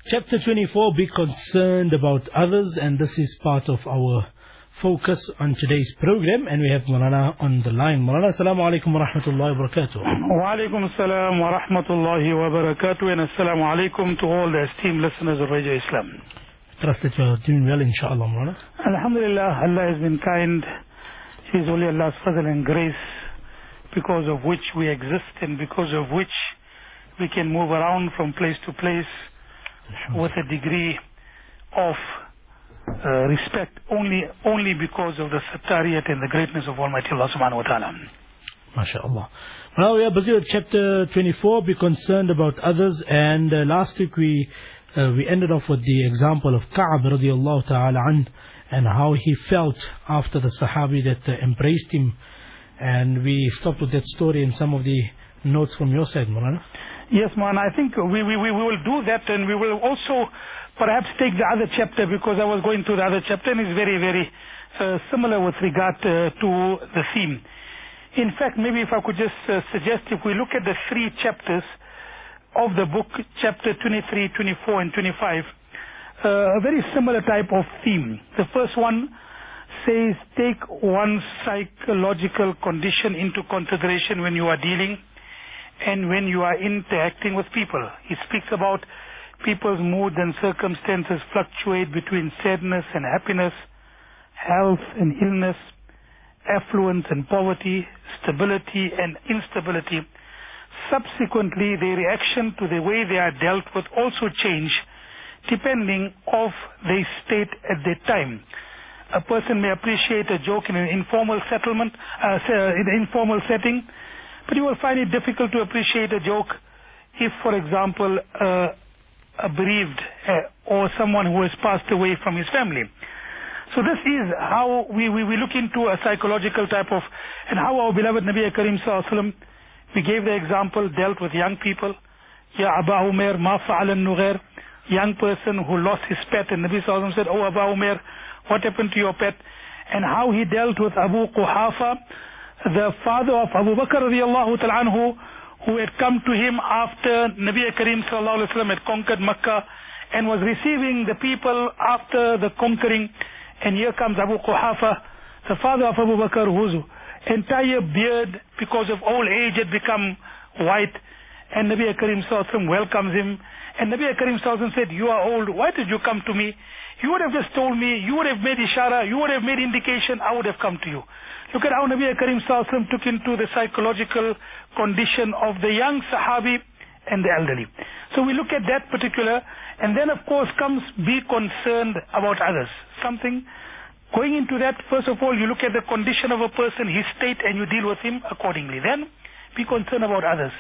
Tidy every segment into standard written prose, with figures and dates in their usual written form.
Chapter 24, be concerned about others, and this is part of our focus on today's program, and we have Maulana on the line. Maulana, assalamu alaikum wa rahmatullahi wa barakatuh. Wa alaikum assalam wa rahmatullahi wa barakatuh, and assalamu alaikum to all the esteemed listeners of Radio Islam. Trust that you are doing well, inshallah, Maulana. Alhamdulillah, Allah has been kind. It is only Allah's fazl and grace, because of which we exist and because of which we can move around from place to place with a degree of respect only because of the sattariyat and the greatness of Almighty Allah subhanahu wa ta'ala. MashaAllah. Now we are busy with chapter 24, be concerned about others, and last week we ended off with the example of Ka'ab radiallahu ta'ala an, and how he felt after the Sahabi that embraced him, and we stopped with that story and some of the notes from your side, Maulana. Yes, man, I think we will do that, and we will also perhaps take the other chapter, because I was going through the other chapter and it's very, very similar with regard to the theme. In fact, maybe if I could just suggest, if we look at the three chapters of the book, chapter 23, 24 and 25, a very similar type of theme. The first one says, take one's psychological condition into consideration when you are dealing and when you are interacting with people. He speaks about people's mood and circumstances fluctuate between sadness and happiness, health and illness, affluence and poverty, stability and instability. Subsequently, their reaction to the way they are dealt with also change depending of their state at that time. A person may appreciate a joke in an informal settlement, in an informal setting, but you will find it difficult to appreciate a joke if, for example, a bereaved or someone who has passed away from his family. So this is how we look into a psychological type of, and how our beloved Nabi Karim Sallallahu Alaihi Wasallam, we gave the example, dealt with young people. Ya Aba Umair, ma fa'al al-nughair, young person who lost his pet, and Nabi Sallallahu Alaihi Wasallam said, oh Aba Umair, what happened to your pet? And how he dealt with Abu Quhafa, the father of Abu Bakr radiallahu ta'ala anhu, who had come to him after Nabi Karim sallallahu alaihi wasallam had conquered Makkah and was receiving the people after the conquering. And here comes Abu Quhafa, the father of Abu Bakr, whose entire beard, because of old age, had become white. And Nabi Karim sallallahu alaihi wasallam welcomes him. And Nabi Karim sallallahu alaihi wasallam said, you are old, why did you come to me? You would have just told me, you would have made ishara, you would have made indication, I would have come to you. Look at how Nabi Karim sallallahu alaihi wasallam took into the psychological condition of the young Sahabi and the elderly. So we look at that particular, and then of course comes be concerned about others. Something going into that, first of all, you look at the condition of a person, his state, and you deal with him accordingly. Then be concerned about others.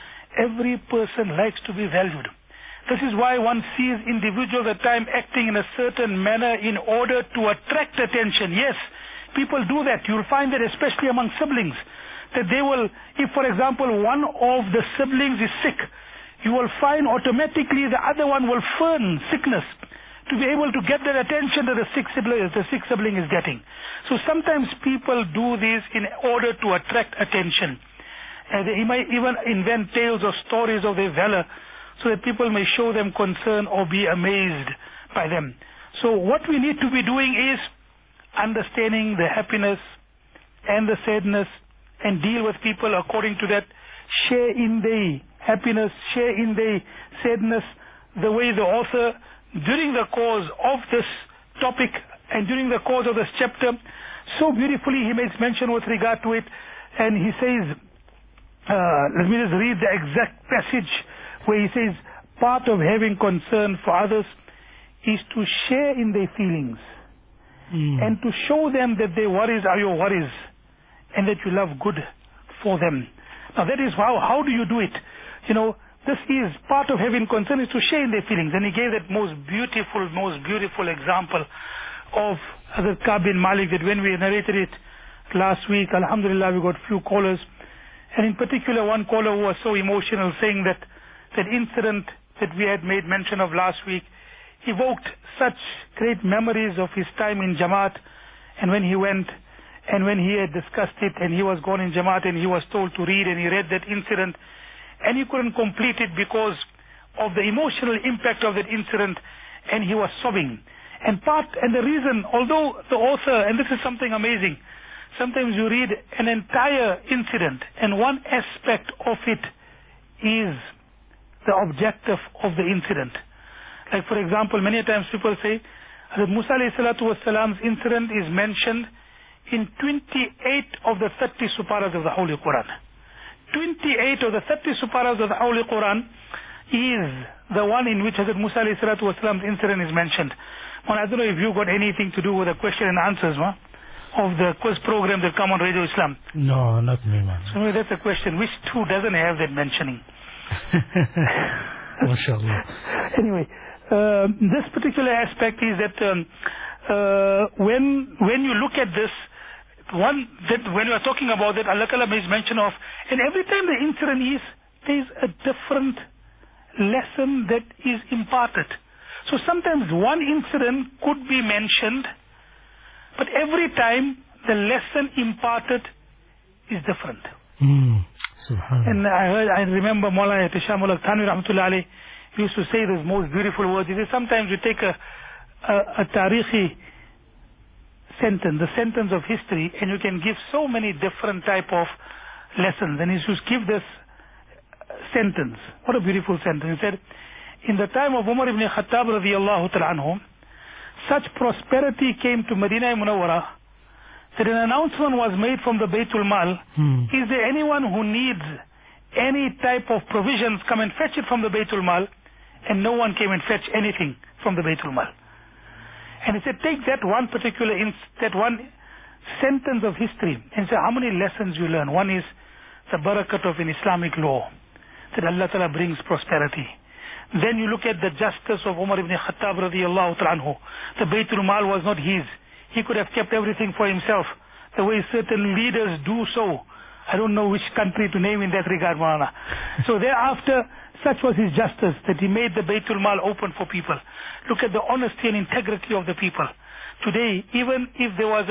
Every person likes to be valued. This is why one sees individuals at times acting in a certain manner in order to attract attention. Yes, people do that. You'll find that especially among siblings, that they will, if for example one of the siblings is sick, you will find automatically the other one will feign sickness to be able to get that attention that the sick sibling is getting. So sometimes people do this in order to attract attention. And they might even invent tales or stories of their valor, so that people may show them concern or be amazed by them. So what we need to be doing is understanding the happiness and the sadness, and deal with people according to that. Share in their happiness, share in their sadness, the way the author, during the course of this topic and during the course of this chapter, so beautifully he makes mention with regard to it. And he says, let me just read the exact passage where he says, part of having concern for others is to share in their feelings and to show them that their worries are your worries and that you love good for them. Now that is how do you do it? You know, this is part of having concern, is to share in their feelings. And he gave that most beautiful example of Hazrat Ka'b bin Malik, that when we narrated it last week, alhamdulillah, we got few callers. And in particular, one caller who was so emotional, saying that incident that we had made mention of last week evoked such great memories of his time in Jamaat, and when he went and when he had discussed it and he was gone in Jamaat and he was told to read, and he read that incident and he couldn't complete it because of the emotional impact of that incident, and he was sobbing. And the reason, although the author, and this is something amazing, sometimes you read an entire incident and one aspect of it is the objective of the incident. Like for example, many times people say that Musa alayhi salatu wasalam's incident is mentioned in 28 of the 30 suparas of the Holy Quran. 28 of the 30 suparas of the Holy Quran is the one in which Hazrat Musa alayhi salatu wasalam's incident is mentioned. Well, I don't know if you got anything to do with the question and answers of the quiz program that come on Radio Islam. No, not me, man. So maybe that's a question. Which two doesn't have that mentioning? MashaAllah. Anyway, this particular aspect is that when you look at this, when we are talking about that, Allah Ta'ala makes mention of, and every time the incident is, there is a different lesson that is imparted. So sometimes one incident could be mentioned, but every time the lesson imparted is different. And I remember Maulana Ihtisham Ullah Thanwi Rahmatullah Alayh used to say those most beautiful words. He says, sometimes you take a tarihi sentence, the sentence of history, and you can give so many different type of lessons. And he used to give this sentence. What a beautiful sentence. He said, in the time of Umar ibn Khattab radiyallahu ta'ala anhu, such prosperity came to Medina Munawwara that an announcement was made from the Baytul Mal, is there anyone who needs any type of provisions, come and fetch it from the Baytul Mal, and no one came and fetched anything from the Baytul Mal. And he said, take that one particular, that one sentence of history, and say, how many lessons you learn? One is the barakat of an Islamic law, that Allah Ta'ala brings prosperity. Then you look at the justice of Umar ibn Khattab radiyallahu ta'ala anhu. The Baytul Mal was not his. He could have kept everything for himself, the way certain leaders do so. I don't know which country to name in that regard, Maulana. So thereafter, such was his justice, that he made the Baytul Mal open for people. Look at the honesty and integrity of the people. Today, even if there was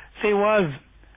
an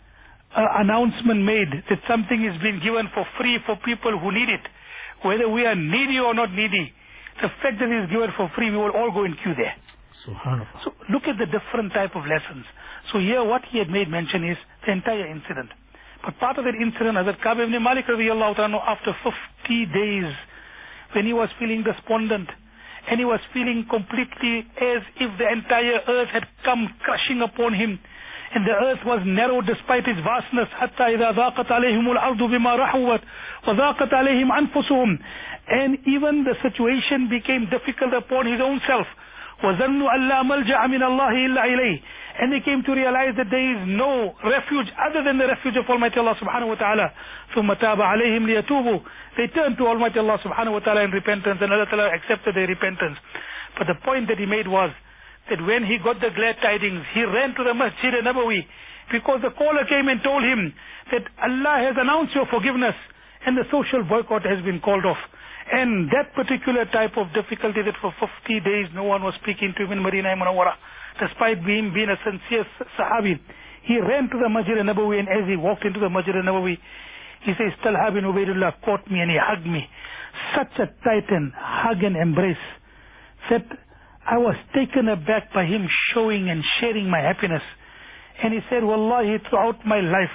announcement made that something is being given for free for people who need it, whether we are needy or not needy, the fact that it is given for free, we will all go in queue there. Subhanallah. So look at the different type of lessons. So here what he had made mention is the entire incident. But part of that incident, Hazrat Ka'b ibn Malik radiyallahu ta'ala, after 50 days, when he was feeling despondent, and he was feeling completely as if the entire earth had come crushing upon him, and the earth was narrow despite its vastness, حَتَّى إِذَا ضَاقَتْ عَلَيْهِمُ الْأَرْضُ بِمَا رَحُوَتْ وَضَاقَتْ عَلَيْهِمْ أَنفُسُهُمْ, and even the situation became difficult upon his own self. وَظَنُّوا أَنْ لَا مَلْجَأَ مِنَ اللَّهِ إِلَّا إِلَيْهِ, and they came to realize that there is no refuge other than the refuge of Almighty Allah subhanahu wa ta'ala. ثُمَّ تَابَ عَلَيْهِمْ لِيَتُوبُوا, they turned to Almighty Allah subhanahu wa ta'ala in repentance, and Allah ta'ala accepted their repentance. But the point that he made was that when he got the glad tidings, he ran to the Masjid Nabawi, because the caller came and told him that Allah has announced your forgiveness and the social boycott has been called off. And that particular type of difficulty, that for 50 days no one was speaking to him in Medina Munawwara, despite being a sincere Sahabi, he ran to the Masjid Nabawi, and as he walked into the Masjid Nabawi, he says, Talha bin Ubaidullah caught me and he hugged me. Such a titan hug and embrace that I was taken aback by him showing and sharing my happiness. And he said, Wallahi, throughout my life,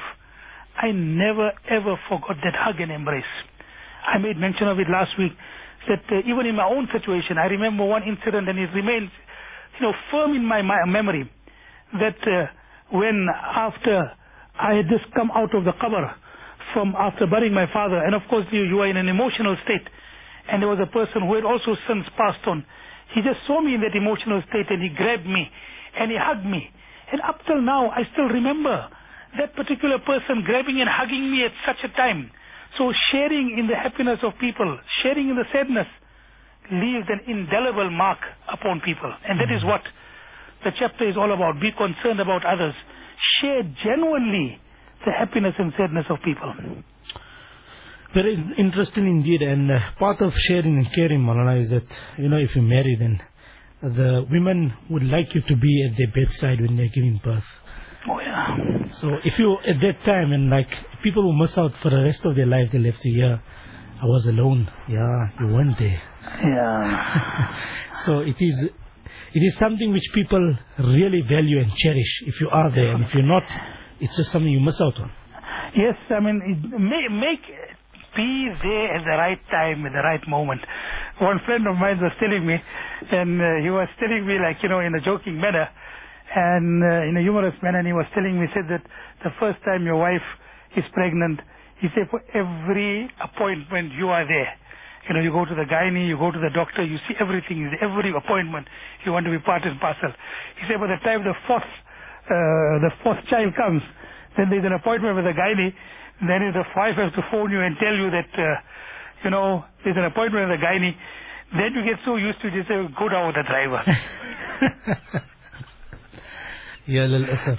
I never ever forgot that hug and embrace. I made mention of it last week, that even in my own situation, I remember one incident, and it remains, firm in my memory, that when after I had just come out of the qabr, after burying my father, and of course you are in an emotional state, and there was a person who had also since passed on. He just saw me in that emotional state, and he grabbed me and he hugged me, and up till now I still remember that particular person grabbing and hugging me at such a time. So sharing in the happiness of people, sharing in the sadness, leaves an indelible mark upon people, and that is what the chapter is all about. Be concerned about others, share genuinely the happiness and sadness of people. Very interesting indeed. And part of sharing and caring, Maulana, is that, if you marry, then the women would like you to be at their bedside when they're giving birth. Oh yeah. So if you at that time, and like people will miss out for the rest of their life, they'll have to hear I was alone. Yeah, you weren't there. Yeah. So it is something which people really value and cherish if you are there, and if you're not, it's just something you miss out on. Yes, I mean, be there at the right time, at the right moment. One friend of mine was telling me, and he was telling me like, in a joking manner, and in a humorous manner, and he was telling me, said that the first time your wife is pregnant, he said for every appointment you are there. You go to the gynae, you go to the doctor, you see everything, every appointment, you want to be part and parcel. He said by the time the fourth child comes, then there's an appointment with the gynae, then the wife has to phone you and tell you that, there's an appointment with the gynae. Then you get so used to just say, go down with the driver. Yeah, للأسف.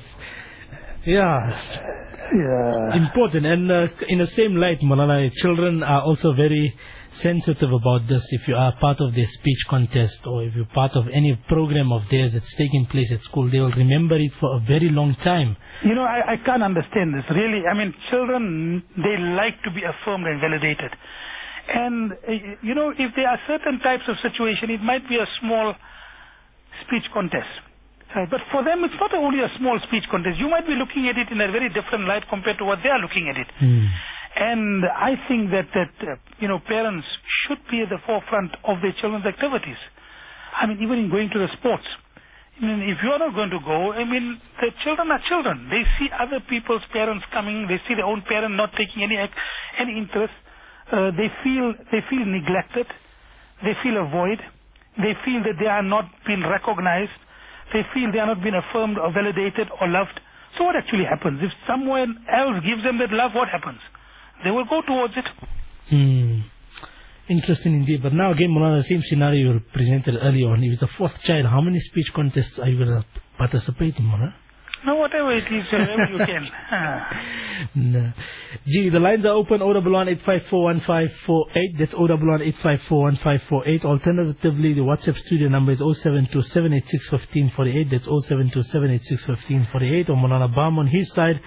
Yeah. Important. And in the same light, Malala, children are also very sensitive about this. If you are part of their speech contest, or if you're part of any program of theirs that's taking place at school, they will remember it for a very long time. I can't understand this, really. I mean, children, they like to be affirmed and validated. And, if there are certain types of situation, it might be a small speech contest. But for them, it's not only a small speech contest. You might be looking at it in a very different light compared to what they are looking at it. And I think that parents should be at the forefront of their children's activities. I mean, even in going to the sports. I mean, if you are not going to go, I mean, the children are children. They see other people's parents coming. They see their own parent not taking any interest. They feel neglected. They feel a void. They feel that they are not being recognized. They feel they are not being affirmed or validated or loved. So what actually happens? If someone else gives them that love, what happens? They will go towards it. Interesting indeed. But now again, Mulana, the same scenario you presented earlier on. If it's the fourth child, how many speech contests are you going to participate in, Mulana? No, whatever it is, whatever you can. No. Gee, the lines are open, 011-854-1548. That's 011-854-1548. Alternatively, the WhatsApp studio number is 072-786-1548. That's 072-786-1548. Or Mulana Bam on his side,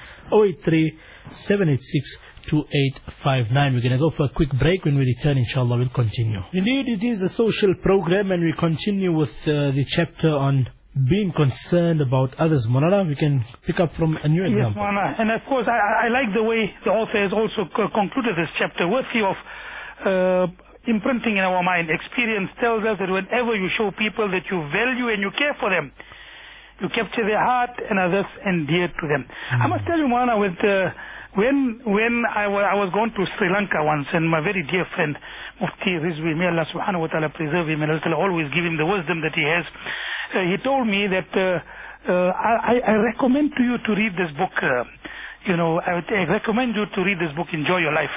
083-786-2859. We're going to go for a quick break. When we return, inshallah, we'll continue. Indeed, it is a social program, and we continue with the chapter on being concerned about others. Manana, we can pick up from a new example. Yes, Manana. And of course, I like the way the author has also concluded this chapter, worthy of imprinting in our mind. Experience tells us that whenever you show people that you value and you care for them, you capture their heart and are thus endeared to them. I must tell you, Manana, when I was going to Sri Lanka once, and my very dear friend Mufti Rizvi, may Allah subhanahu wa ta'ala preserve him and Allah always give him the wisdom that he has, he told me that I recommend to you to read this book. I recommend you to read this book, Enjoy Your Life.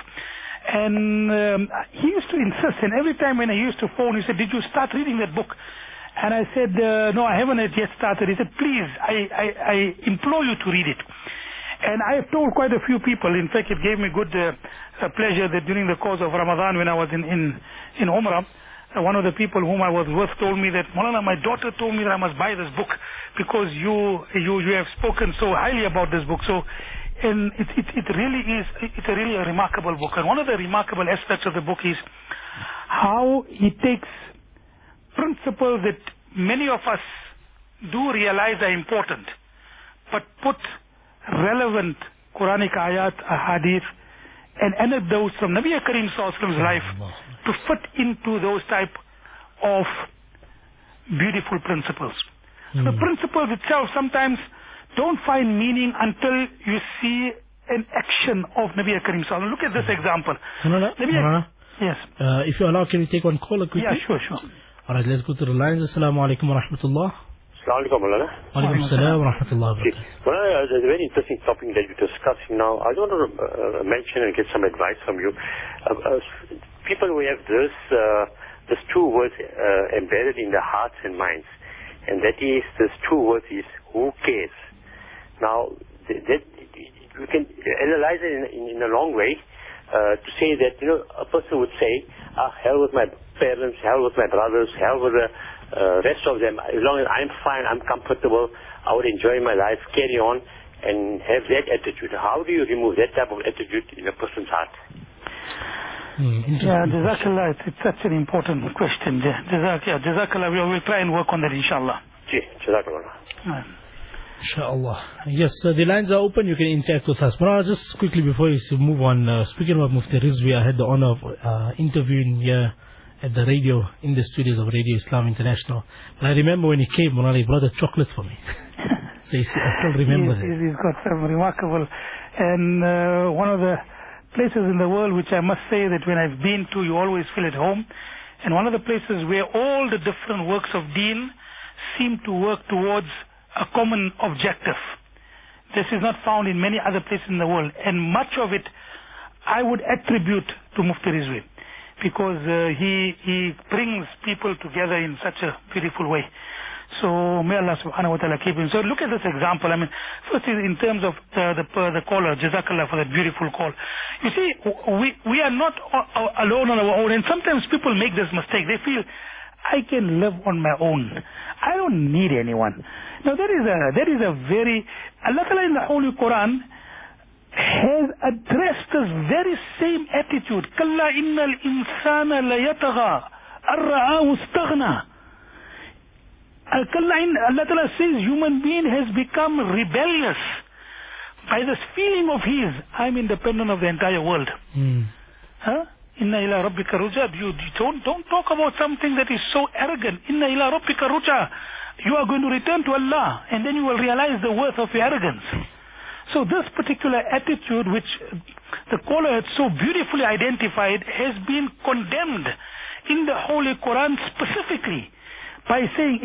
And he used to insist, and every time when I used to phone, he said, did you start reading that book? And I said, no, I haven't yet started. He said, please, I implore you to read it. And I have told quite a few people. In fact, it gave me good pleasure that during the course of Ramadan, when I was in Umrah, one of the people whom I was with told me that, Maulana, my daughter told me that I must buy this book because you have spoken so highly about this book. So, and it really is, it's really a remarkable book. And one of the remarkable aspects of the book is how he takes principles that many of us do realize are important, but put relevant Quranic ayat, ahadith, and anecdotes from Nabi Karim Sallallahu Alaihi Wasallam's life to fit into those type of beautiful principles. So the principles itself sometimes don't find meaning until you see an action of Nabi Karim Sallallahu Alaihi Wasallam. Look at this example. Yes. If you allow, can we take one caller quickly? Yeah, sure. Alright, let's go to the lines. Assalamu alaikum wa rahmatullah. Assalamu alaikum, Maulana. Alaikum assalam wa rahmatullah wa barakatuh. Maulana, it's a very interesting topic that you're discussing now. I want to mention and get some advice from you. People who have this two words embedded in their hearts and minds, and that is, this two words is, who cares? Now, that you can analyze it in a long way to say that, a person would say, hell with my parents, hell with my brothers, hell with the rest of them. As long as I'm fine, I'm comfortable, I would enjoy my life, carry on, and have that attitude. How do you remove that type of attitude in a person's heart? Yeah, Jazakallah, it's such an important question. Jazakallah, we will try and work on that, inshallah. Jazakallah. Inshallah. Yes, the lines are open. You can interact with us. But just quickly before you move on, speaking about Mufti Rizvi, I had the honor of interviewing here at the radio, in the studios of Radio Islam International. And I remember when he came, he brought a chocolate for me. So I still remember that. He's got some remarkable, and one of the places in the world which I must say that when I've been to, you always feel at home. And one of the places where all the different works of deen seem to work towards a common objective. This is not found in many other places in the world, and much of it I would attribute to Mufti Rizvi, because he brings people together in such a beautiful way. So may Allah subhanahu wa ta'ala keep him. So look at this example. I mean, first in terms of the caller, Jazakallah for that beautiful call. You see, we are not alone on our own, and sometimes people make this mistake. They feel, I can live on my own. I don't need anyone. Now that is a very, Allah Ta'ala in the Holy Quran has addressed this very same attitude. Kalla innal insana la yatagha ar-ra'ahu istaghna. Allah Ta'ala says human being has become rebellious by this feeling of his, I'm independent of the entire world. Inna ila rabbika ruja. You don't talk about something that is so arrogant. Inna ila rabbika ruja. You are going to return to Allah, and then you will realize the worth of your arrogance. So this particular attitude, which the caller had so beautifully identified, has been condemned in the Holy Quran specifically by saying,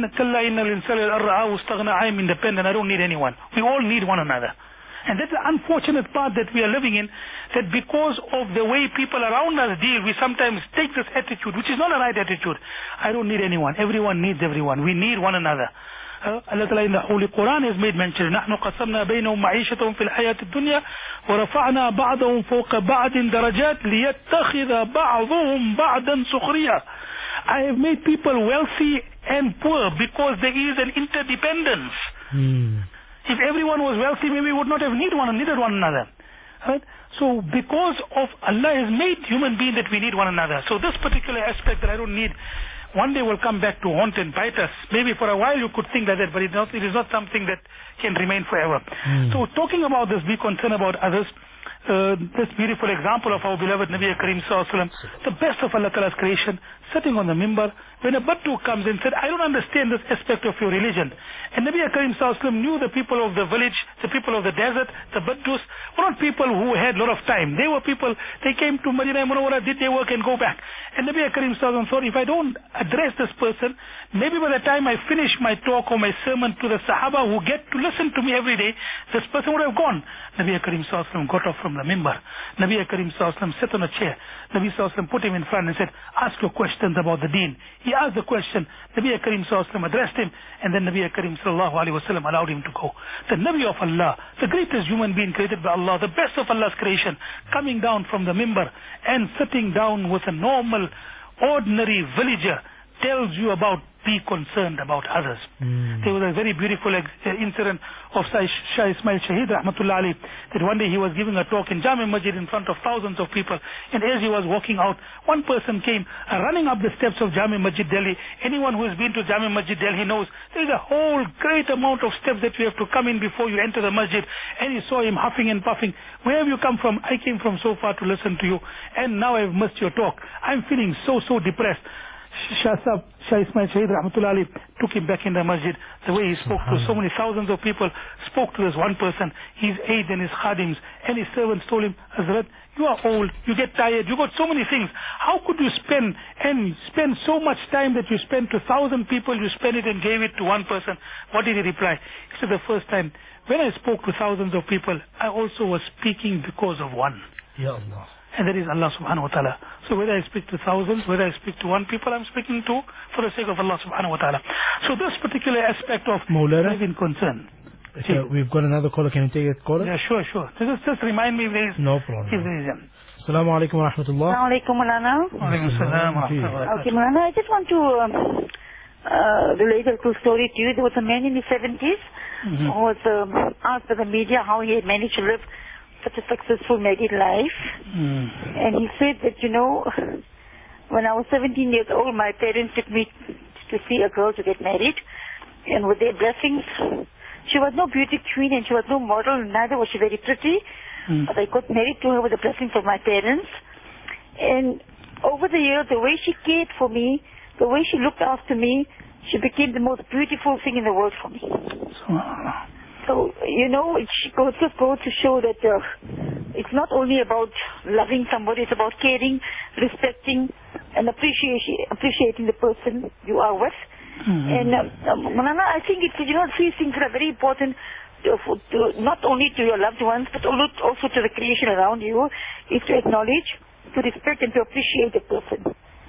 I am independent, I don't need anyone. We all need one another. And that's the unfortunate part that we are living in, that because of the way people around us deal, we sometimes take this attitude, which is not a right attitude. I don't need anyone. Everyone needs everyone. We need one another. Allah Ta'ala in the Holy Quran has made mention, نَحْنُ قَسَمْنَا بَيْنَهُمْ مَعِيشَتَهُمْ فِي الْحَيَاةِ الدُّنْيَا وَرَفَعْنَا بَعْضَهُمْ فَوْقَ بَعْضٍ دَرَجَاتٍ لِيَتَّخِذَ بَعْضُهُمْ بَعْضًا سُخْرِيًّا. I have made people wealthy and poor because there is an interdependence. If everyone was wealthy, maybe we would not have needed one another. Right? So because of Allah has made human being that we need one another. So this particular aspect that I don't need, one day will come back to haunt and bite us. Maybe for a while you could think like that, but it is not something that can remain forever. So talking about this, be concerned about others. This beautiful example of our beloved Nabi Kareem Sallallahu Alaihi Wasallam, the best of Allah Ta'ala's creation, sitting on the mimbar, when a Baddu comes and said, I don't understand this aspect of your religion. And Nabi Kareem Sallallahu Alaihi Wasallam knew the people of the village, the people of the desert, the Baddus, were not people who had a lot of time. They were people, they came to Madinah Munawwara, did their work and go back. And Nabi Kareem Sallallahu Alaihi Wasallam thought, if I don't address this person, maybe by the time I finish my talk or my sermon to the Sahaba who get to listen to me every day, this person would have gone. Nabi Kareem Sallallahu Alaihi Wasallam got off from the mimbar. Nabi Kareem Sallallahu Alaihi Wasallam sat on a chair. Nabi Sallallahu Alaihi Wasallam put him in front and said, ask your questions about the deen. He asked the question. Nabi Kareem Sallallahu Alaihi Wasallam addressed him, and then Nabi Kareem Sallallahu Alaihi Wasallam allowed him to go. The Nabi of Allah, the greatest human being created by Allah, the best of Allah's creation, coming down from the mimbar and sitting down with a normal, ordinary villager, tells you about be concerned about others. There was a very beautiful incident of Shah Ismail Shaheed Rahmatullah Ali, that one day he was giving a talk in Jami Masjid in front of thousands of people, and as he was walking out, one person came running up the steps of Jami Masjid Delhi. Anyone who has been to Jami Masjid Delhi knows there is a whole great amount of steps that you have to come in before you enter the masjid, and he saw him huffing and puffing. Where have you come from? I came from so far to listen to you, and now I have missed your talk. I'm feeling so depressed. Shah Ismail Shaheed Rahmatullah Ali took him back in the masjid. The way he spoke to so many thousands of people, spoke to this one person, his aide and his khadims, and his servants told him, Hazrat, you are old, you get tired, you got so many things. How could you spend so much time that you spent to 1,000 people, you spend it and gave it to one person? What did he reply? He said, the first time, when I spoke to thousands of people, I also was speaking because of one. Ya Allah. And that is Allah subhanahu wa ta'ala. So whether I speak to thousands, whether I speak to one people, I'm speaking to for the sake of Allah subhanahu wa ta'ala. So this particular aspect of living concern. Okay, we've got another caller. Can you take that caller? Yeah, sure. Just remind me if there is. No problem. If there is. Assalamu alaikum wa rahmatullah. Assalamu alaikum, Mulana. Wa alaikum assalam wa rahmatullah. Okay, Mulana, I just want to relate a true story to you. There was a man in the 70s who was asked by the media how he had managed to live 40 years. And he said that he was such a successful married life. And he said that, when I was 17 years old, my parents took me to see a girl to get married. And with their blessings, she was no beauty queen and she was no model, neither was she very pretty. But I got married to her with the blessings of my parents. And over the years, the way she cared for me, the way she looked after me, she became the most beautiful thing in the world for me. So, it just goes to show that it's not only about loving somebody, it's about caring, respecting, and appreciating the person you are with. And, Maulana, I think it's, these things that are very important to not only to your loved ones, but also to the creation around you, is to acknowledge, to respect, and to appreciate the person.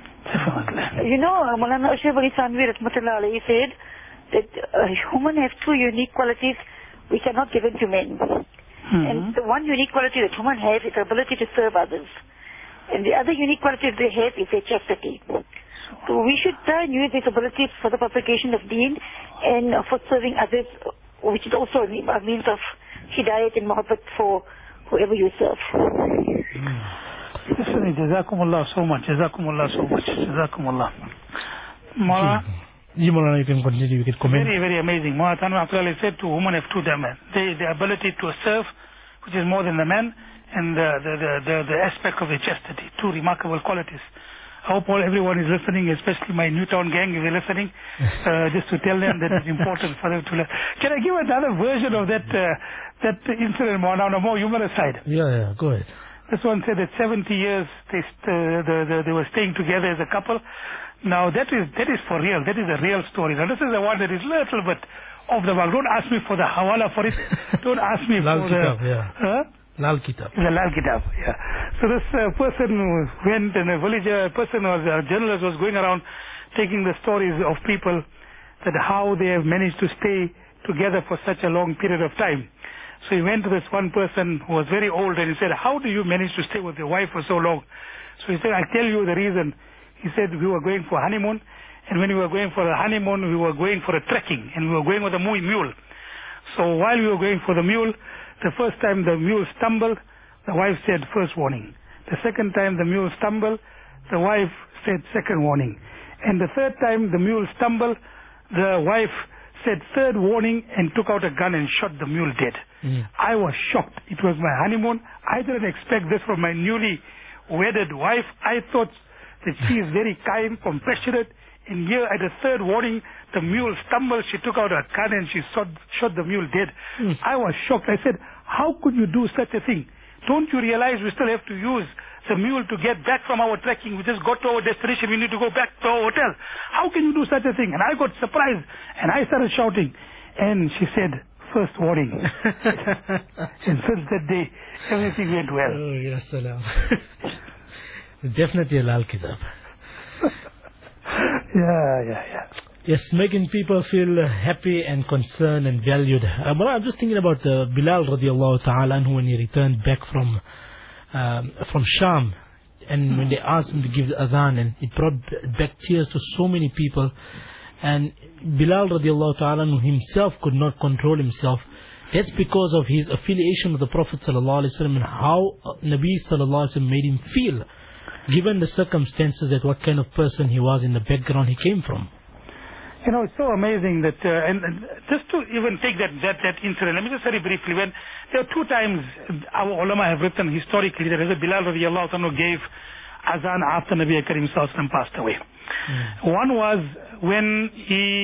Maulana Ashraf Ali Thanvi Rahmatullah Alayhi said that human have two unique qualities which are not given to men. And the one unique quality that human have is the ability to serve others. And the other unique quality they have is their chastity. So we should try and use this ability for the propagation of deen and for serving others, which is also a means of hidayat and muhabbat for whoever you serve. Jazakumullah so much. Jazakumullah. Mawlana, you can continue, you can comment. Very, very amazing. Mawlana Thanvi Rahmatullah said to women have two dimensions. The ability to serve, which is more than the man, and the aspect of the chastity. Two remarkable qualities. I hope everyone is listening, especially my Newtown gang, if they're listening, just to tell them that it's important for them to learn. Can I give another version of that incident on a more humorous side? Yeah, go ahead. This one said that 70 years they were staying together as a couple. Now that is for real. That is a real story. Now this is the one that is a little bit off the mark. Don't ask me for the hawala for it. Don't ask me for the... Lal Kitab. The Lal Kitab, yeah. So this person went, and a journalist was going around taking the stories of people, that how they have managed to stay together for such a long period of time. So he went to this one person who was very old, and he said, how do you manage to stay with your wife for so long? So he said, I'll tell you the reason. He said, we were going for honeymoon, and when we were going for a honeymoon, we were going for a trekking, and we were going with a mule. So while we were going for the mule, the first time the mule stumbled, the wife said, first warning. The second time the mule stumbled, the wife said, second warning. And the third time the mule stumbled, the wife said, third warning, and took out a gun and shot the mule dead. I was shocked. It was my honeymoon. I didn't expect this from my newly wedded wife. I thought that she is very kind, compassionate. And here at the third warning, the mule stumbled, she took out a gun and she shot the mule dead. I was shocked. I said, how could you do such a thing? Don't you realize we still have to use the mule to get back from our trekking? We just got to our destination, we need to go back to our hotel. How can you do such a thing? And I got surprised and I started shouting. And she said, first warning. And since that day, everything went well. Oh, yes, salam. Definitely a Lal Kitab. Yeah. Yes, making people feel happy and concerned and valued. But I'm just thinking about Bilal radiallahu ta'ala anhu when he returned back from Sham, and when they asked him to give the adhan, and it brought back tears to so many people. And Bilal radiallahu ta'ala anhu himself could not control himself. That's because of his affiliation with the Prophet sallallahu alaihi wasallam and how Nabi sallallahu alaihi wasallam made him feel, given the circumstances, that what kind of person he was in the background he came from. It's so amazing that, and just to even take that incident, let me just very briefly, when there are two times our ulama have written historically that Bilal radiallahu anhu gave azan after Nabi Karim sallallahu alaihi wasallam passed away. One was when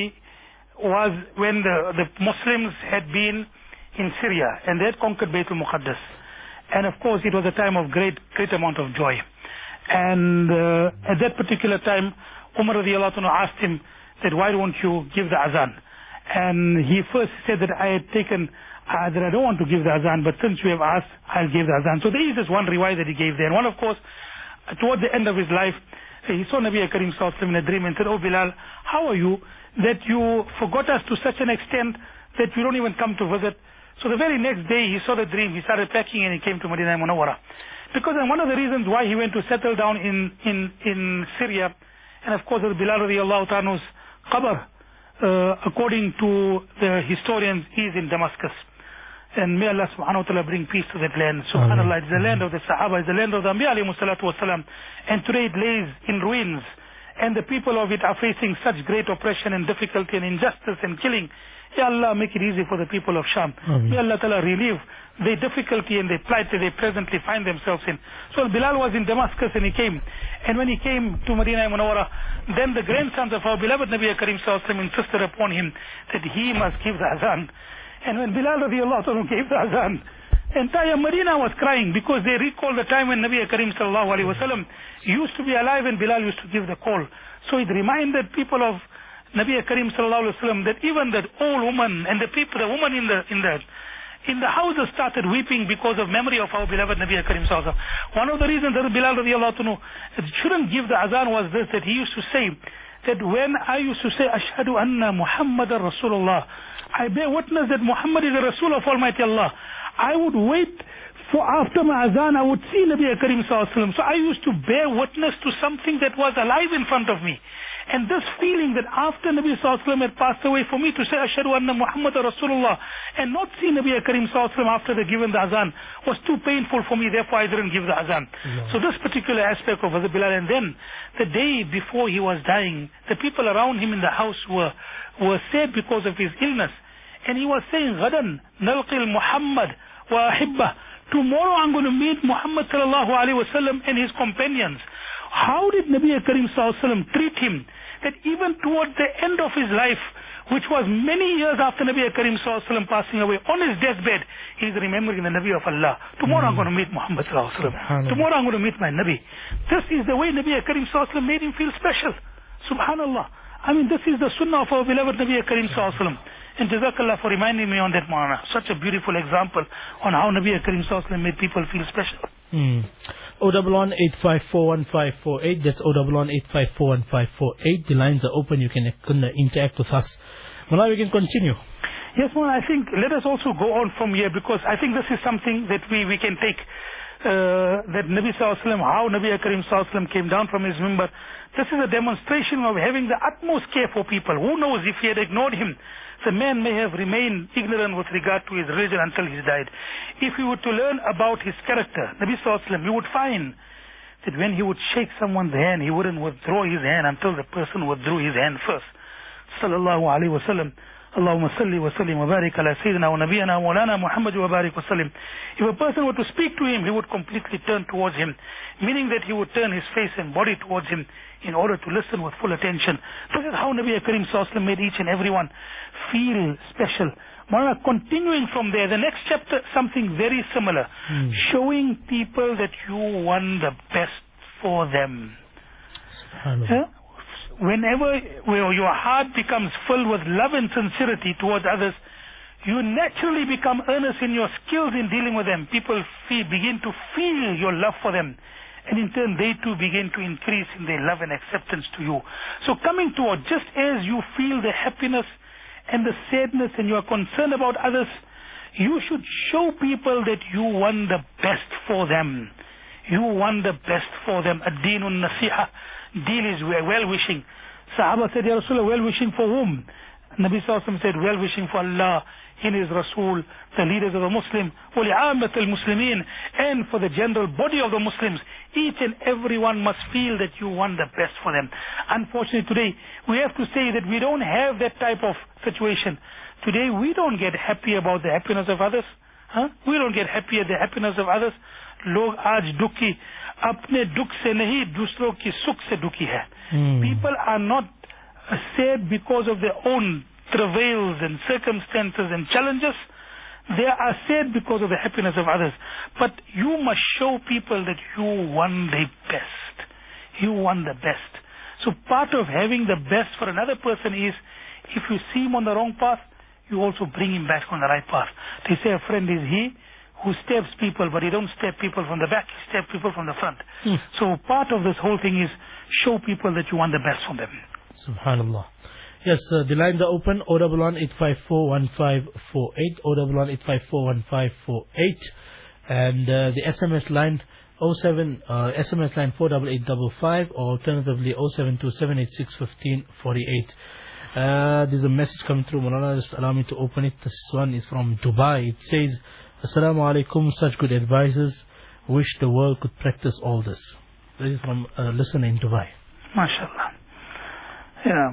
the Muslims had been in Syria and they had conquered Baytul Muqaddas, and of course it was a time of great amount of joy. And at that particular time, Umar radiallahu anhu asked him that, why don't you give the azan? And he first said that I had taken that I don't want to give the azan, but since you have asked, I'll give the azan. So there is this one riwayah that he gave there. And one, of course, towards the end of his life, he saw Nabi Karim sallallahu alaihi wasallam in a dream and said, oh Bilal, how are you that you forgot us to such an extent that you don't even come to visit? So the very next day he saw the dream, he started packing and he came to Madinah Munawwara. Because one of the reasons why he went to settle down in Syria, and of course Bilal radiallahu anhu's qabr, according to the historians, is in Damascus. And may Allah subhanahu wa ta'ala bring peace to that land. Subhanallah, it's the land of the Sahaba, it's the land of the Anbiya alayhi salatu wasalam. And today it lays in ruins. And the people of it are facing such great oppression and difficulty and injustice and killing. Ya Allah, make it easy for the people of Sham. May Allah ta'ala relieve the difficulty and the plight that they presently find themselves in. So Bilal was in Damascus and he came. And when he came to Medina Munawwara, then the grandsons of our beloved Nabi Karim sallallahu alaihi wasallam insisted upon him that he must give the azan. And when Bilal radiallahu anhu gave the azan, entire Medina was crying because they recalled the time when Nabi Karim sallallahu alaihi wasallam used to be alive and Bilal used to give the call. So it reminded people of Nabi Karim sallallahu alaihi wasallam that even that old woman and the people, the woman in the houses started weeping because of memory of our beloved Nabi Karim sallallahu alaihi wasallam. One of the reasons that Bilal radiallahu anhu shouldn't give the azan was this, that he used to say that when I used to say Ashhadu anna Muhammadan Rasulullah, I bear witness that Muhammad is a Rasul of Almighty Allah, I would wait for after my azan I would see Nabi Karim sallallahu alaihi wasallam. So I used to bear witness to something that was alive in front of me. And this feeling that after Nabi sallallahu alaihi wasallam had passed away, for me to say Ashhadu anna Muhammadan Rasulullah and not see Nabi Karim sallallahu alaihi wasallam after they given the azan was too painful for me, therefore I didn't give the azan. So this particular aspect of Hazrat Bilal. And then the day before he was dying, the people around him in the house were sad because of his illness. And he was saying, Ghadan nalqil Muhammad wa ahibbah, tomorrow I'm going to meet Muhammad sallallahu alaihi wasallam and his companions. How did Nabi Karim sallallahu alaihi wasallam treat him? That even towards the end of his life, which was many years after Nabi Karim sallallahu alaihi wasallam passing away, on his deathbed, he is remembering the Nabi of Allah. Tomorrow I'm going to meet Muhammad sallallahu alaihi wasallam. Tomorrow I'm going to meet my Nabi. This is the way Nabi Karim sallallahu alaihi wasallam made him feel special. Subhanallah. I mean, this is the sunnah of our beloved Nabi Karim sallallahu alaihi wasallam. And Jazakallah for reminding me on that, Maulana. Such a beautiful example on how Nabi Karim sallallahu alaihi wasallam made people feel special. 011-854-1548. That's 011-854-1548. The lines are open. You can interact with us. Now we can continue. Yes, well, I think let us also go on from here, because I think this is something that we can take. That Nabi sallallahu alaihi wasallam, how Nabi Karim sallallahu alaihi wasallam came down from his mimbar. This is a demonstration of having the utmost care for people. Who knows, if he had ignored him, the man may have remained ignorant with regard to his religion until he died. If we were to learn about his character, Nabi sallallahu alaihi wasallam, you would find that when he would shake someone's hand, he wouldn't withdraw his hand until the person withdrew his hand first. Sallallahu alaihi wasallam. Allahumma salli wa sallim wa barik ala sayyidina wa nabiyana wa maulana Muhammad wa barik wa sallim. If a person were to speak to him, he would completely turn towards him, meaning that he would turn his face and body towards him in order to listen with full attention. This is how Nabi Karim sallallahu alaihi wasallam made each and everyone feel special. Maulana, continuing from there, the next chapter, something very similar, showing people that you want the best for them. Whenever your heart becomes filled with love and sincerity towards others, you naturally become earnest in your skills in dealing with them. People begin to feel your love for them, and in turn they too begin to increase in their love and acceptance to you. So coming toward, just as you feel the happiness and the sadness and you are concerned about others, you should show people that you want the best for them. You want the best for them. Ad-deenun nasiha. Deal is well-wishing. Sahaba said, Ya Rasulullah, well-wishing for whom? Nabi sallallahu alaihi wasallam said, well-wishing for Allah, in His Rasul, the leaders of the Muslim, وَلِعَامَةِ الْمُسْلِمِينَ, and for the general body of the Muslims. Each and every one must feel that you want the best for them. Unfortunately today, we have to say that we don't have that type of situation. Today we don't get happy about the happiness of others. We don't get happy at the happiness of others. Log aaj dukhi, apne dukh se nahi, dusron ki sukh se dukhi hai. People are not sad because of their own travails and circumstances and challenges. They are sad because of the happiness of others. But you must show people that you want the best. You want the best. So part of having the best for another person is, if you see him on the wrong path, you also bring him back on the right path. They say a friend is he who stabs people, but he don't stab people from the back, he stabs people from the front. So part of this whole thing is show people that you want the best from them. Subhanallah. Yes, the lines are open. 011-854-1548, 011-854-1548, and the SMS line SMS line 48855, or alternatively 0727861548. There's a message coming through, Maulana. Just allow me to open it. This one is from Dubai. It says, Assalamu alaikum, such good advices. Wish the world could practice all this. This is from a listener in Dubai. MashaAllah. Yeah,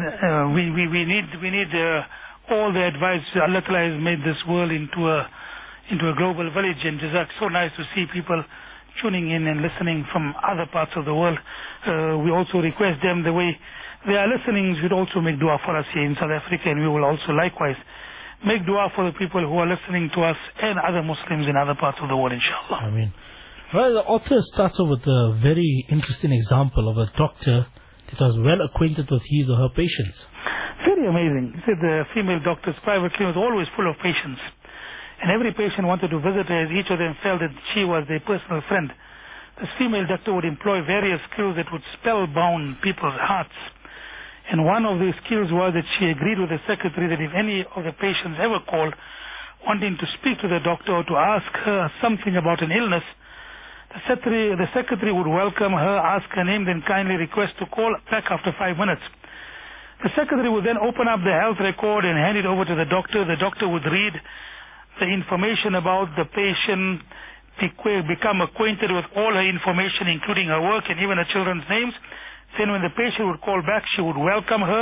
we need all the advice. Allah Ta'ala has made this world into a global village, and Jazak, so nice to see people tuning in and listening from other parts of the world. We also request them, the way they are listening, should also make dua for us here in South Africa, and we will also likewise make dua for the people who are listening to us and other Muslims in other parts of the world, inshallah. Ameen. Well, the author starts off with a very interesting example of a doctor that was well acquainted with his or her patients. Very amazing. He said the female doctor's private clinic was always full of patients, and every patient wanted to visit her, as each of them felt that she was their personal friend. This female doctor would employ various skills that would spellbound people's hearts. And one of these skills was that she agreed with the secretary that if any of the patients ever called wanting to speak to the doctor or to ask her something about an illness, the secretary would welcome her, ask her name, then kindly request to call back after 5 minutes. The secretary would then open up the health record and hand it over to the doctor. The doctor would read the information about the patient, become acquainted with all her information, including her work and even her children's names. Then when the patient would call back, she would welcome her,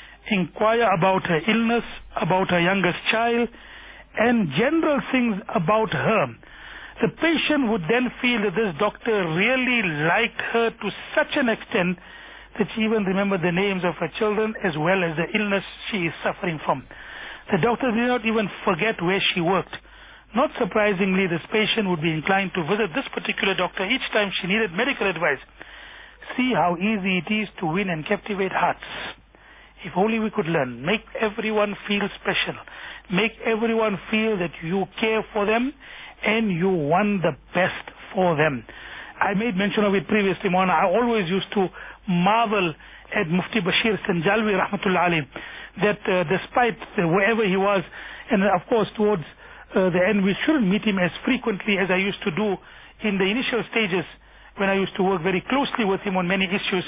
inquire about her illness, about her youngest child, and general things about her. The patient would then feel that this doctor really liked her to such an extent that she even remembered the names of her children as well as the illness she is suffering from. The doctor did not even forget where she worked. Not surprisingly, this patient would be inclined to visit this particular doctor each time she needed medical advice. See how easy it is to win and captivate hearts. If only we could learn. Make everyone feel special. Make everyone feel that you care for them and you want the best for them. I made mention of it previously, Maulana. I always used to marvel at Mufti Bashir Sanjalwi, rahmatullah alayh, that despite wherever he was, and of course towards the end, we shouldn't meet him as frequently as I used to do in the initial stages when I used to work very closely with him on many issues.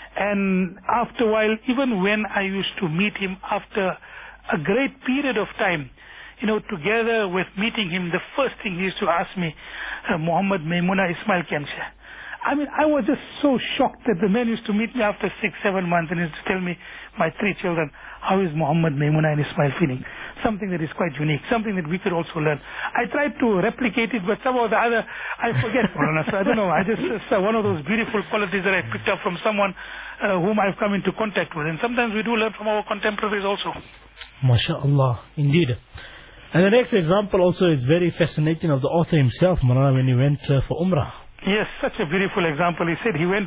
And after a while, even when I used to meet him after a great period of time, together with meeting him, the first thing he used to ask me, Muhammad Maimuna Ismail Kemsha. I mean, I was just so shocked that the man used to meet me after 6-7 months and he used to tell me, my 3 children, how is Muhammad Maimuna and Ismail feeling? Something that is quite unique, something that we could also learn. I tried to replicate it, but somehow or the other, I forget, Maulana. So I don't know, it's one of those beautiful qualities that I picked up from someone whom I've come into contact with. And sometimes we do learn from our contemporaries also. MashaAllah, indeed. And the next example also is very fascinating of the author himself, Maulana, when he went for Umrah. Yes, such a beautiful example. He said he went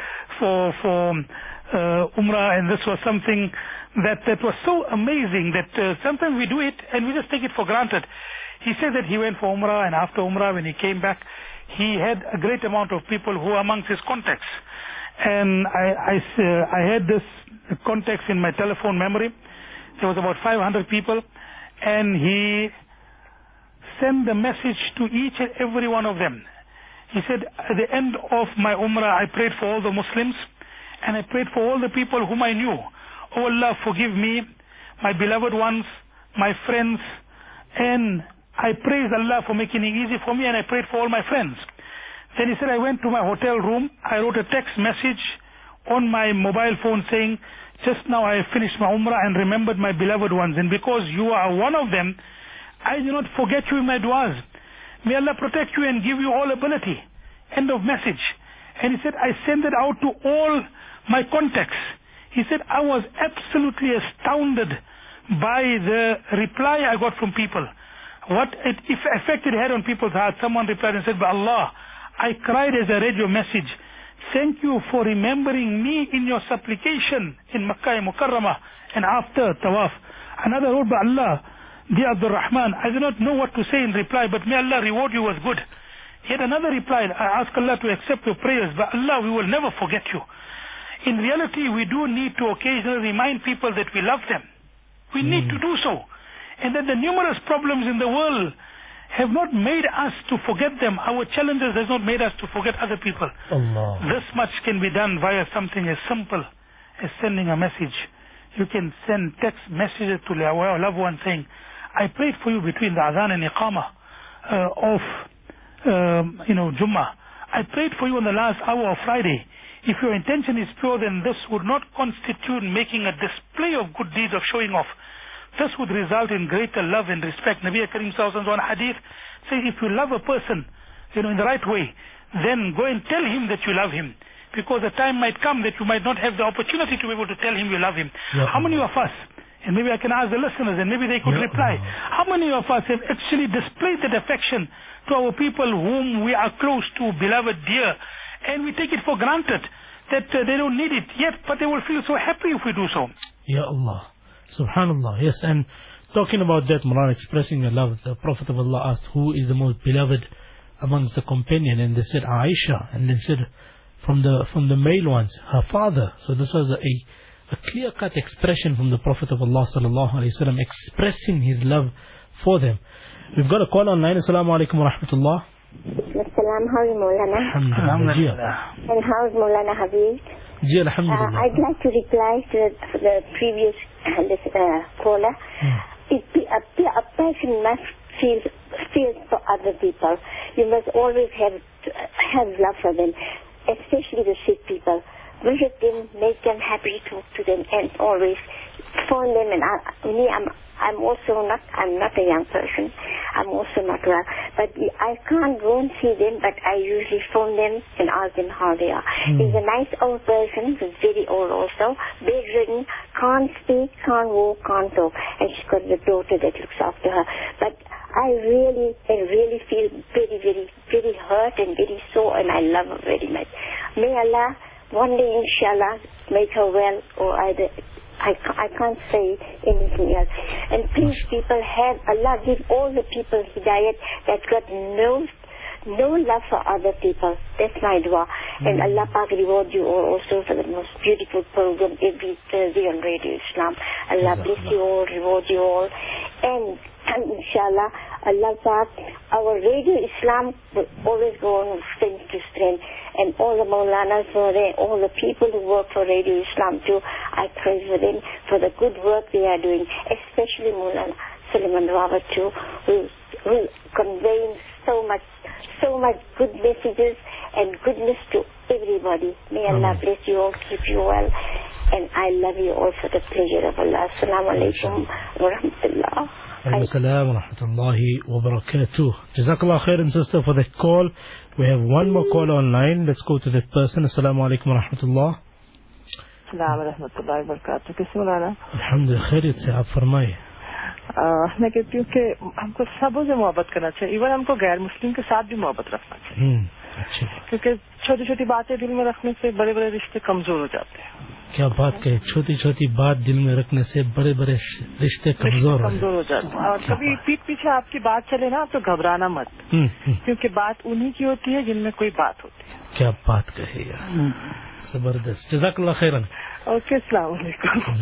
for Umrah, and this was something that was so amazing that sometimes we do it and we just take it for granted. He said that he went for Umrah, and after Umrah, when he came back, he had a great amount of people who were amongst his contacts. And I had this contacts in my telephone memory. There was about 500 people, and he sent the message to each and every one of them. He said, at the end of my Umrah, I prayed for all the Muslims, and I prayed for all the people whom I knew. Oh Allah, forgive me, my beloved ones, my friends, and I praised Allah for making it easy for me, and I prayed for all my friends. Then he said, I went to my hotel room, I wrote a text message on my mobile phone saying, just now I finished my Umrah and remembered my beloved ones, and because you are one of them, I do not forget you in my du'as. May Allah protect you and give you all ability. End of message. And he said, I sent it out to all my contacts. He said, I was absolutely astounded by the reply I got from people. What effect it had on people's hearts. Someone replied and said, by Allah, I cried as I read your message. Thank you for remembering me in your supplication in Makkah Mukarramah and after Tawaf. Another wrote, by Allah, dear Abdul Rahman, I do not know what to say in reply, but may Allah reward you with good. Yet another replied, I ask Allah to accept your prayers, but Allah, we will never forget you. In reality, we do need to occasionally remind people that we love them. We need to do so. And that the numerous problems in the world have not made us to forget them. Our challenges has not made us to forget other people. Allah. This much can be done via something as simple as sending a message. You can send text messages to our loved one saying, I prayed for you between the adhan and iqamah of Jummah. I prayed for you on the last hour of Friday. If your intention is pure, then this would not constitute making a display of good deeds of showing off. This would result in greater love and respect. Nabi Karim Sallallahu Alaihi Wasallam on hadith says, if you love a person, in the right way, then go and tell him that you love him. Because the time might come that you might not have the opportunity to be able to tell him you love him. Yeah. How many of us, and maybe I can ask the listeners and maybe they could reply, how many of us have actually displayed that affection to our people whom we are close to, beloved, dear, and we take it for granted that they don't need it yet, but they will feel so happy if we do so. Ya Allah. Subhanallah. Yes, and talking about that, Mulana, expressing your love, the Prophet of Allah asked, who is the most beloved amongst the companion? And they said, Aisha. And they said, from the male ones, her father. So this was a clear-cut expression from the Prophet of Allah sallallahu alaihi wasallam, expressing his love for them. We've got a call online. Assalamu alaikum wa rahmatullah. Assalam, how are you, Maulana? Alhamdulillah. And how is Maulana Habib? Alhamdulillah. I'd like to reply to the previous caller. A person must feel for other people. You must always have love for them, especially the sick people. Visit them, make them happy, talk to them, and always phone them. And I'm not a young person. I'm also not well, but I can't go and see them, but I usually phone them and ask them how they are. He's a nice old person, he's very old also, bedridden, can't speak, can't walk, can't talk, and she's got a daughter that looks after her. But I really feel very, very, very hurt and very sore, and I love her very much. May Allah one day, inshallah, make her well, or either I can't say anything else. And please, people, have Allah give all the people hidayat that got no love for other people. That's my dua. And Allah Pak reward you all also for the most beautiful program every Thursday on Radio Islam. Allah bless you all, reward you all. And inshallah, Allah Pak, our Radio Islam will always go on strength to strength. And all the Maulanas were there, all the people who work for Radio Islam too, I praise for them for the good work they are doing, especially Maulana Suleiman Rawat too, who conveying so much good messages and goodness to everybody. May Allah bless you all, keep you well, and I love you all for the pleasure of Allah. Assalamu alaikum wa rahmatullah. Assalamu wa rahmatullahi wa barakatuh. Jazakallah khairan, sister, for that call. We have one more call online. Let's go to that person. Assalamu alaikum wa rahmatullah. Assalamu wa rahmatullahi wa barakatuh. कैसे मौलाना? अल्हम्दुलिल्लाह, खैरियत से, आप फरमाइए. मैं कहती हूँ कि हमको सबों से मोहब्बत करना चाहिए, इवन हमको गैर मुस्लिम के साथ भी मोहब्बत रखना चाहिए, क्योंकि छोटी छोटी बातें दिल में रखने से बड़े बड़े रिश्ते कमजोर हो जाते हैं. क्या बात कहे, छोटी छोटी बात दिल में रखने से बड़े बड़े रिश्ते कमजोर हो जाते हैं. और कभी पीठ पीछे आपकी बात चले ना तो घबराना मत, क्योंकि बात उन्हीं की होती है जिनमें कोई बात होती है. क्या बात कही यार, जबरदस्त. जज़ाकल्लाह खैरन. Okay, assalamu alaikum.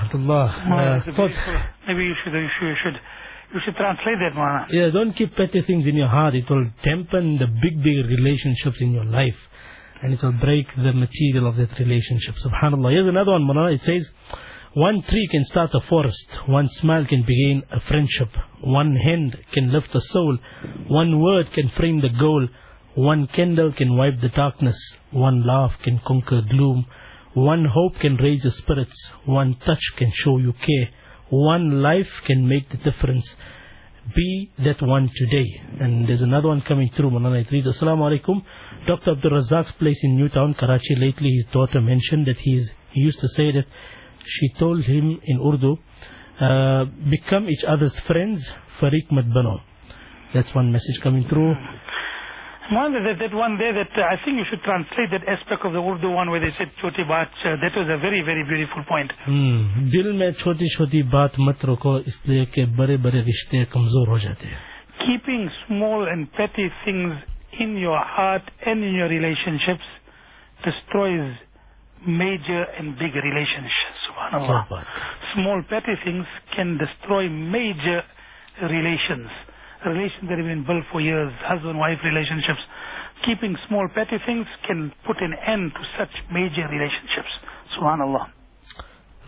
Maybe you should translate that, Mwana. Yeah, don't keep petty things in your heart. It will dampen the big relationships in your life, and it will break the material of that relationship. Subhanallah. Here's another one, Mwana. It says, one tree can start a forest, one smile can begin a friendship, one hand can lift a soul, one word can frame the goal, one candle can wipe the darkness, one laugh can conquer gloom, one hope can raise your spirits, one touch can show you care, one life can make the difference. Be that one today. And there's another one coming through, Manana. It reads, Assalamu alaikum. Dr. Abdul Razak's place in Newtown, Karachi. Lately his daughter mentioned that he used to say that she told him in Urdu, become each other's friends, Fariq Madbano. That's one message coming through. That one there, that I think you should translate that aspect of the Urdu one where they said choti baat. That was a very, very beautiful point. Dil mein choti choti baat mat roko, isliye ke bade bade rishte kamzor ho jate hain. Keeping small and petty things in your heart and in your relationships destroys major and big relationships. Subhanallah. Small petty things can destroy major relations that have been built for years, husband-wife relationships. Keeping small petty things can put an end to such major relationships. Subhanallah.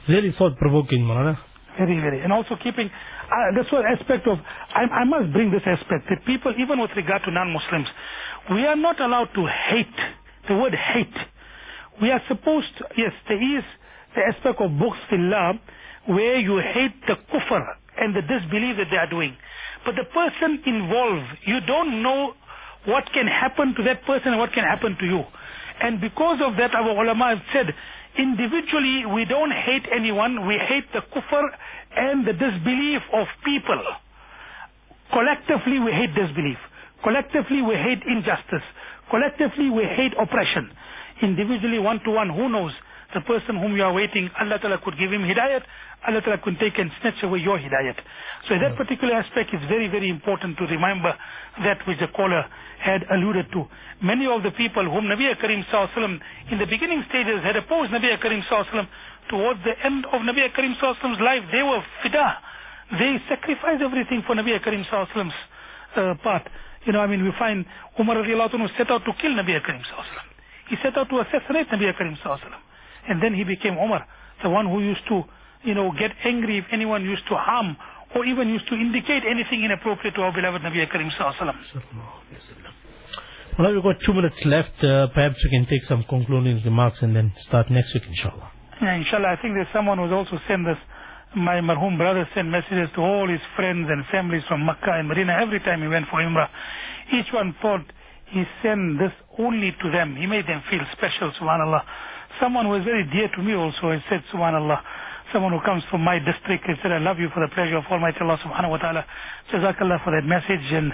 Really thought-provoking, Malana. Very, very. And also keeping, this whole aspect of, I must bring this aspect, that people, even with regard to non-Muslims, we are not allowed to hate. The word hate. We are supposed to, yes, there is the aspect of bughz fillah, where you hate the kufr and the disbelief that they are doing. But the person involved, you don't know what can happen to that person and what can happen to you. And because of that, our ulama have said, individually, we don't hate anyone. We hate the kufr and the disbelief of people. Collectively, we hate disbelief. Collectively, we hate injustice. Collectively, we hate oppression. Individually, one-to-one, who knows? The person whom you are waiting, Allah Ta'ala could give him hidayat. Allah Ta'ala could take and snatch away your hidayat. So that particular aspect is very, very important to remember that which the caller had alluded to. Many of the people whom Nabi Karim Sallallahu Alaihi Wasallam in the beginning stages had opposed Nabi Karim Sallallahu Alaihi Wasallam, towards the end of Nabi Karim Sallallahu Alaihi Wasallam's life, they were fida. They sacrificed everything for Nabi Karim Sallallahu Alaihi Wasallam's part. You know, I mean, we find Umar radiallahu anhu set out to kill Nabi Karim Sallallahu Alaihi Wasallam. He set out to assassinate Nabi Karim Sallallahu Alaihi Wasallam. And then he became Umar, the one who used to, you know, get angry if anyone used to harm or even used to indicate anything inappropriate to our beloved Nabi Karim Sallallahu Alaihi Wasallam. Well, we've got 2 minutes left. Perhaps we can take some concluding remarks and then start next week, inshallah. Yeah, inshallah. I think there's someone who's also sent us, my marhum brother sent messages to all his friends and families from Makkah and Medina every time he went for Umrah. Each one thought he sent this only to them. He made them feel special, subhanallah. Someone who was very dear to me also, he said, subhanallah, someone who comes from my district, he said, I love you for the pleasure of Almighty Allah subhanahu wa ta'ala. Jazakallah for that message, and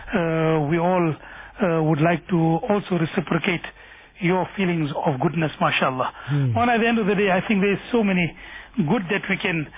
we all would like to also reciprocate your feelings of goodness, mashallah. And at the end of the day, I think there is so many good that we can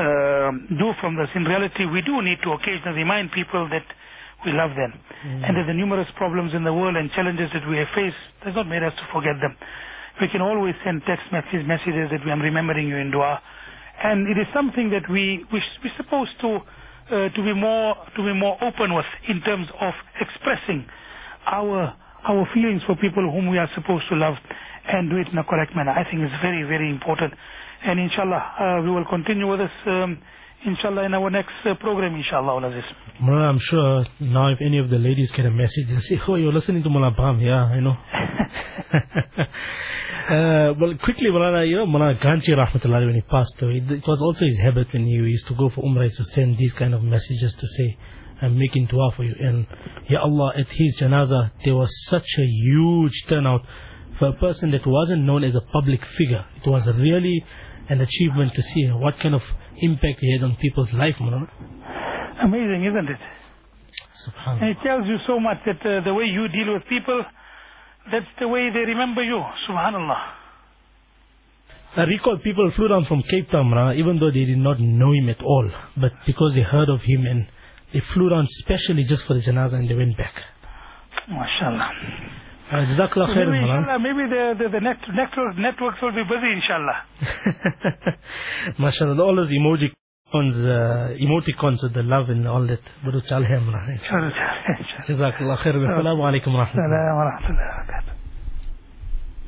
do from this. In reality, we do need to occasionally remind people that we love them. And that the numerous problems in the world and challenges that we have faced does not make us to forget them. We can always send text messages that I'm remembering you in dua, and it is something that we're supposed to be more open with in terms of expressing our feelings for people whom we are supposed to love, and do it in a correct manner. I think it's very, very important, and inshallah we will continue with this inshallah in our next program, inshallah. Mullah, I'm sure now if any of the ladies get a message, they'll say, oh, you're listening to Mullah Bam. Yeah, I know. Well, quickly, Mullah, you know, Mullah Ganchi rahmatullah, when he passed away, it was also his habit when he used to go for Umrah to send these kind of messages to say, I'm making dua for you. And Ya Allah, at his janazah, there was such a huge turnout for a person that wasn't known as a public figure. It was really an achievement to see what kind of impact he had on people's life, Mullah. Amazing, isn't it? SubhanAllah. And it tells you so much that the way you deal with people, that's the way they remember you, subhanallah. I recall people flew down from Cape Town, even though they did not know him at all, but because they heard of him, and they flew down specially just for the janazah, and they went back. MashaAllah. Jazakallah khair, inshallah, maybe the networks will be busy, inshallah. MashaAllah, all those emoticons with the love and all that. Jazakallah khair. Assalamu alaikum wa rahmatullah.